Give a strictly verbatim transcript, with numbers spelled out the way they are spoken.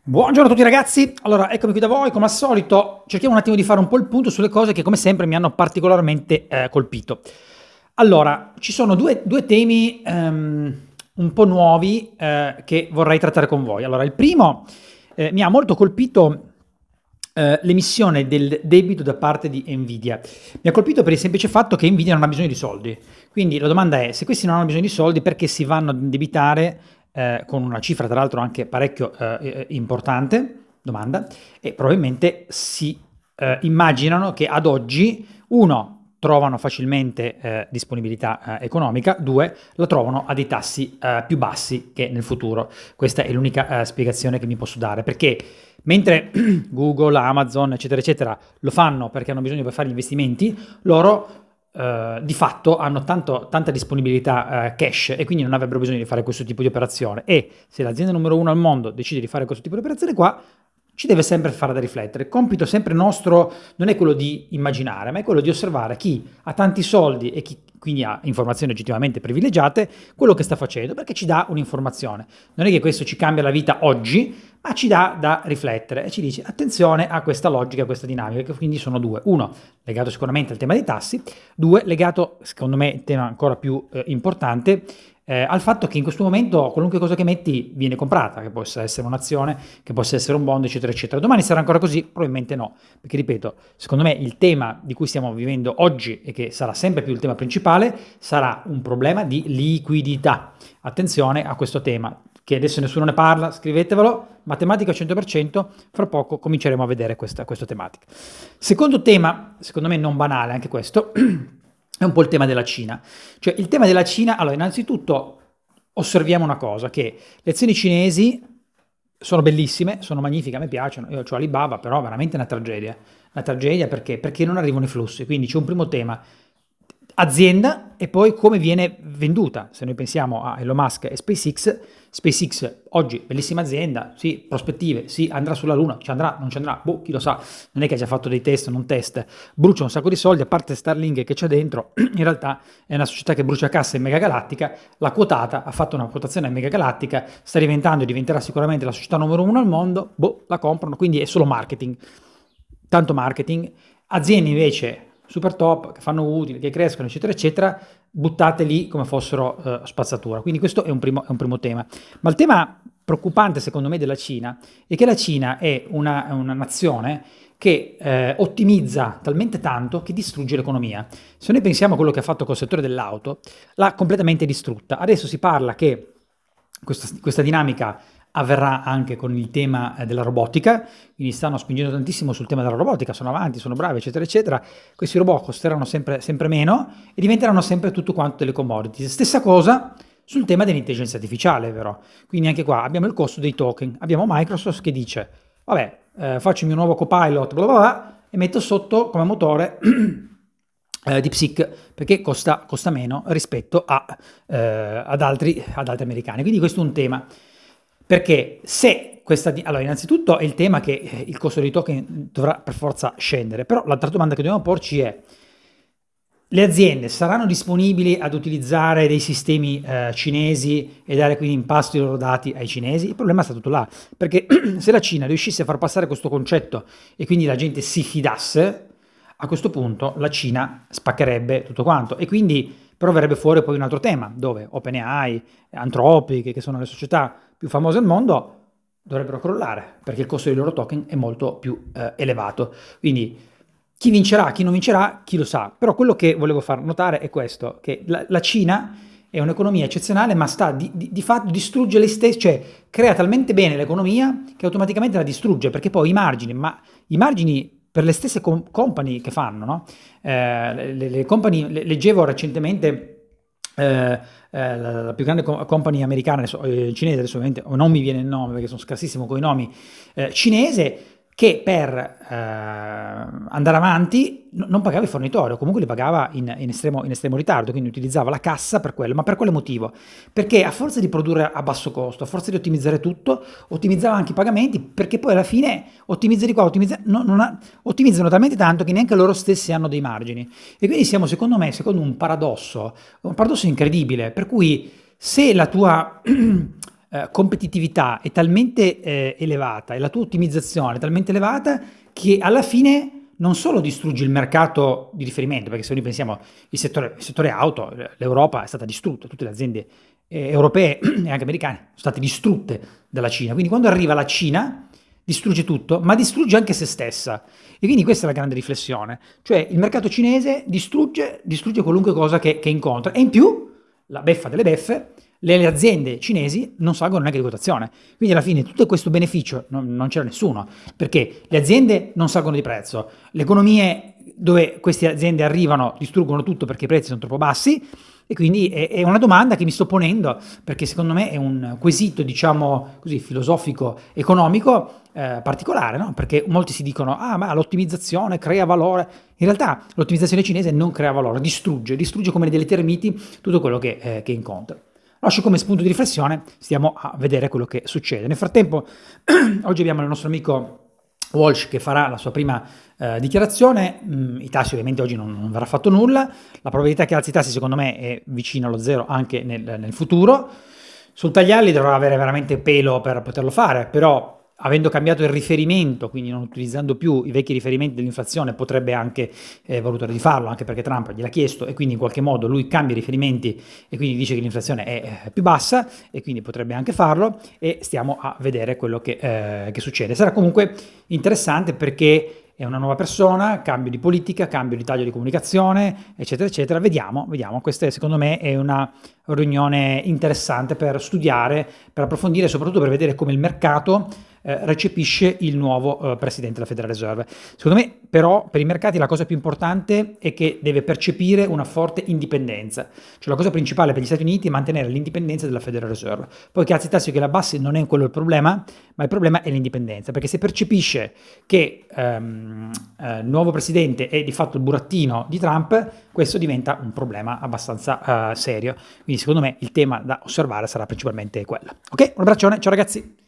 Buongiorno a tutti ragazzi, allora eccomi qui da voi, come al solito cerchiamo un attimo di fare un po' il punto sulle cose che come sempre mi hanno particolarmente eh, colpito. Allora, ci sono due, due temi ehm, un po' nuovi eh, che vorrei trattare con voi. Allora, il primo eh, mi ha molto colpito eh, l'emissione del debito da parte di Nvidia. Mi ha colpito per il semplice fatto che Nvidia non ha bisogno di soldi. Quindi la domanda è, se questi non hanno bisogno di soldi, perché si vanno ad indebitare eh, con una cifra tra l'altro anche parecchio eh, importante? Domanda. E probabilmente si eh, immaginano che ad oggi, uno, trovano facilmente eh, disponibilità eh, economica, due, la trovano a dei tassi eh, più bassi che nel futuro. Questa è l'unica eh, spiegazione che mi posso dare, perché mentre Google, Amazon, eccetera, eccetera, lo fanno perché hanno bisogno per fare gli investimenti, loro Uh, di fatto hanno tanto, tanta disponibilità uh, cash e quindi non avrebbero bisogno di fare questo tipo di operazione. E se l'azienda numero uno al mondo decide di fare questo tipo di operazione qua, ci deve sempre fare da riflettere. Il compito sempre nostro non è quello di immaginare, ma è quello di osservare chi ha tanti soldi e chi quindi ha informazioni oggettivamente privilegiate, quello che sta facendo, perché ci dà un'informazione. Non è che questo ci cambia la vita oggi, ma ci dà da riflettere e ci dice attenzione a questa logica, a questa dinamica, che quindi sono due. Uno, legato sicuramente al tema dei tassi, due, legato, secondo me, il tema ancora più eh, importante, eh, al fatto che in questo momento qualunque cosa che metti viene comprata, che possa essere un'azione, che possa essere un bond, eccetera, eccetera. Domani sarà ancora così? Probabilmente no, perché ripeto, secondo me il tema di cui stiamo vivendo oggi e che sarà sempre più il tema principale sarà un problema di liquidità. Attenzione a questo tema, che adesso nessuno ne parla, scrivetevelo, matematica cento per cento, fra poco cominceremo a vedere questa, questa tematica. Secondo tema, secondo me non banale anche questo, è un po' il tema della Cina. Cioè il tema della Cina, allora innanzitutto osserviamo una cosa, che le azioni cinesi sono bellissime, sono magnifiche, a me piacciono, io ho Alibaba, però veramente una tragedia. Una tragedia perché? Perché non arrivano i flussi, quindi c'è un primo tema, azienda, e poi come viene venduta. Se noi pensiamo a Elon Musk e SpaceX, SpaceX oggi bellissima azienda, sì, prospettive, sì, andrà sulla Luna, ci andrà, non ci andrà, boh, chi lo sa, non è che ha già fatto dei test, non test, brucia un sacco di soldi, a parte Starlink che c'è dentro, in realtà è una società che brucia cassa in megagalattica, l'ha quotata, ha fatto una quotazione in megagalattica, sta diventando e diventerà sicuramente la società numero uno al mondo, boh, la comprano, quindi è solo marketing, tanto marketing. Aziende invece super top, che fanno utili, che crescono, eccetera, eccetera, buttate lì come fossero uh, spazzatura. Quindi questo è un, primo, è un primo tema. Ma il tema preoccupante, secondo me, della Cina è che la Cina è una, una nazione che eh, ottimizza talmente tanto che distrugge l'economia. Se noi pensiamo a quello che ha fatto col settore dell'auto, l'ha completamente distrutta. Adesso si parla che questa, questa dinamica avverrà anche con il tema della robotica, quindi stanno spingendo tantissimo sul tema della robotica, sono avanti, sono bravi, eccetera, eccetera. Questi robot costeranno sempre, sempre meno e diventeranno sempre tutto quanto delle commodities. Stessa cosa sul tema dell'intelligenza artificiale, però. Quindi anche qua abbiamo il costo dei token, abbiamo Microsoft che dice, vabbè, eh, faccio il mio nuovo copilot, bla bla bla, e metto sotto come motore eh, DeepSeek, perché costa, costa meno rispetto a, eh, ad, altri, ad altri americani. Quindi questo è un tema. Perché se questa... Allora, innanzitutto è il tema che eh, il costo dei token dovrà per forza scendere, però l'altra domanda che dobbiamo porci è: le aziende saranno disponibili ad utilizzare dei sistemi eh, cinesi e dare quindi in pasto i loro dati ai cinesi? Il problema sta tutto là, perché se la Cina riuscisse a far passare questo concetto e quindi la gente si fidasse, a questo punto la Cina spaccherebbe tutto quanto e quindi però verrebbe fuori poi un altro tema, dove OpenAI, Anthropic, che sono le società più famose al mondo, dovrebbero crollare, perché il costo dei loro token è molto più eh, elevato. Quindi chi vincerà, chi non vincerà, chi lo sa. Però quello che volevo far notare è questo, che la, la Cina è un'economia eccezionale, ma sta di, di, di fatto distrugge lei stessa, cioè crea talmente bene l'economia che automaticamente la distrugge, perché poi i margini, ma i margini per le stesse com- company che fanno, no? Eh, le, le company, le, leggevo recentemente eh, eh, la, la più grande co- company americana, adesso, eh, cinese, adesso ovviamente non mi viene il nome perché sono scarsissimo con i nomi, eh, cinese, che per eh, andare avanti n- non pagava i fornitori, o comunque li pagava in, in, estremo, in estremo ritardo, quindi utilizzava la cassa per quello. Ma per quale motivo? Perché a forza di produrre a basso costo, a forza di ottimizzare tutto, ottimizzava anche i pagamenti, perché poi alla fine ottimizza di qua, ottimizza, no, non ha, ottimizzano talmente tanto che neanche loro stessi hanno dei margini. E quindi siamo, secondo me, secondo un paradosso, un paradosso incredibile, per cui se la tua... eh, competitività è talmente eh, elevata e la tua ottimizzazione è talmente elevata che alla fine non solo distruggi il mercato di riferimento, perché se noi pensiamo il settore, il settore auto, l'Europa è stata distrutta, tutte le aziende eh, europee e anche americane sono state distrutte dalla Cina, quindi quando arriva la Cina distrugge tutto, ma distrugge anche se stessa. E quindi questa è la grande riflessione, cioè il mercato cinese distrugge, distrugge qualunque cosa che, che incontra, e in più, la beffa delle beffe, le, le aziende cinesi non salgono neanche di quotazione. Quindi alla fine tutto questo beneficio non, non c'era nessuno, perché le aziende non salgono di prezzo, le economie dove queste aziende arrivano distruggono tutto perché i prezzi sono troppo bassi, e quindi è, è una domanda che mi sto ponendo, perché secondo me è un quesito, diciamo così, filosofico, economico, eh, particolare, no? Perché molti si dicono, ah, ma l'ottimizzazione crea valore. In realtà l'ottimizzazione cinese non crea valore, distrugge, distrugge come delle termiti tutto quello che, eh, che incontra. Lascio come spunto di riflessione, stiamo a vedere quello che succede. Nel frattempo, oggi abbiamo il nostro amico Walsh che farà la sua prima eh, dichiarazione. Mm, i tassi ovviamente oggi non, non verrà fatto nulla, la probabilità che alzi i tassi secondo me è vicina allo zero anche nel, nel futuro. Sul tagliarli dovrà avere veramente pelo per poterlo fare, però avendo cambiato il riferimento, quindi non utilizzando più i vecchi riferimenti dell'inflazione, potrebbe anche eh, valutare di farlo, anche perché Trump gliel'ha chiesto e quindi in qualche modo lui cambia i riferimenti e quindi dice che l'inflazione è eh, più bassa e quindi potrebbe anche farlo, e stiamo a vedere quello che, eh, che succede. Sarà comunque interessante perché è una nuova persona, cambio di politica, cambio di taglio di comunicazione, eccetera, eccetera. Vediamo, vediamo. Questa secondo me è una riunione interessante per studiare, per approfondire, soprattutto per vedere come il mercato eh, recepisce il nuovo eh, presidente della Federal Reserve. Secondo me, però, per i mercati la cosa più importante è che deve percepire una forte indipendenza. Cioè la cosa principale per gli Stati Uniti è mantenere l'indipendenza della Federal Reserve. Poi che alzi i tassi o che la abbassi non è quello il problema, ma il problema è l'indipendenza, perché se percepisce che ehm, eh, il nuovo presidente è di fatto il burattino di Trump, questo diventa un problema abbastanza uh, serio. Quindi secondo me il tema da osservare sarà principalmente quello. Ok, un abbraccione, ciao ragazzi!